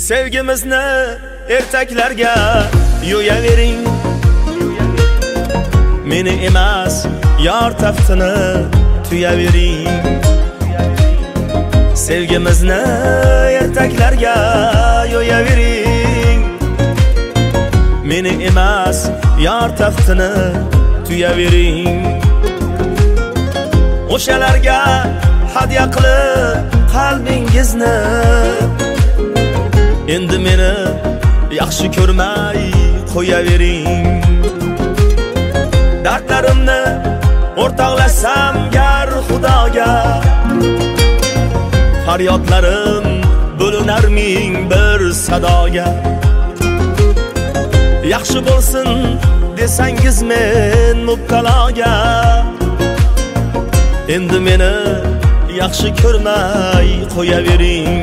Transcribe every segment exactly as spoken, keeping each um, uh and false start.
Sevgimizni ertaklarga yo'yavering. Meni emas, yor taftini tuyavering. Sevgimizni ertaklarga yo'yavering. Meni emas, yor taftini tuyavering. O'shalarga hadya qilib qalbingizni, endi meni yaxshi ko'rmay qo'yavering. Dardlarimni o'rtoqlashsam gar Xudoga, faryodlarim bo'linar ming bir sadoga. Yaxshi bo'lsin desangiz men mubtaloga, endi meni yaxshi ko'rmay qo'yavering.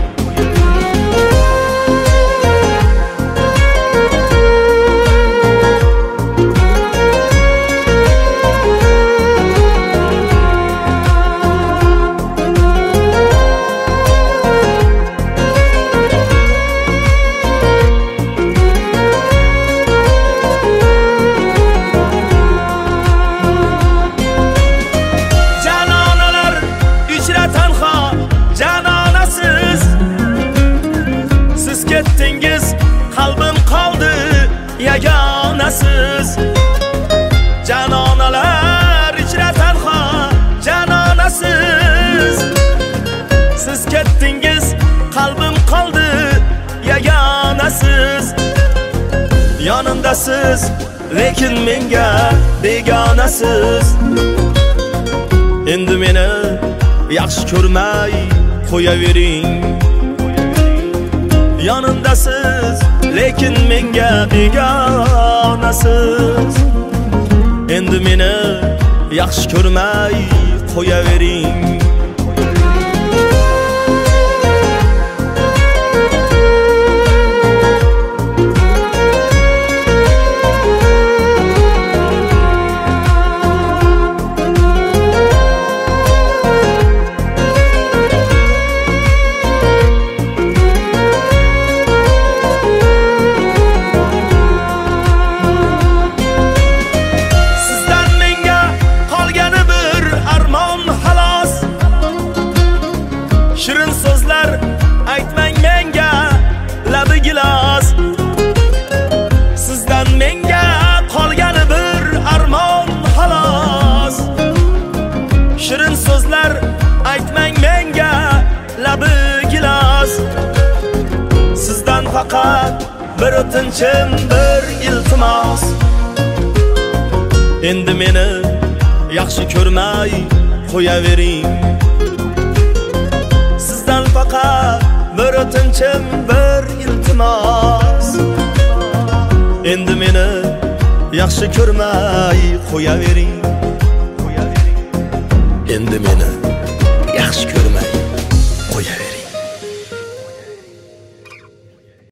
Ketdingiz, qalbim qoldi yagonasiz. Janonalar ichra tanho janonasiz. Siz ketdingiz, qalbim qoldi yagonasiz. Yonimdasiz, lekin menga begonasiz. Endi meni yaxshi ko'rmay qo'yavering. Yonimdasiz, lekin menga begonasiz. Endi meni yaxshi ko'rmay qo'yavering. Shirin so'zlar aytmang menga labi gilos. Sizdan menga qolgani bir armon xolos. Shirin so'zlar aytmang menga labi gilos. Sizdan faqat bir o'tinchim, bir iltimos. Endi meni yaxshi ko'rmay qo'yavering. Faqat bir o'tinchim, bir iltimos. Endi meni yaxshi ko'rmay qo'yavering. Endi meni yaxshi ko'rmay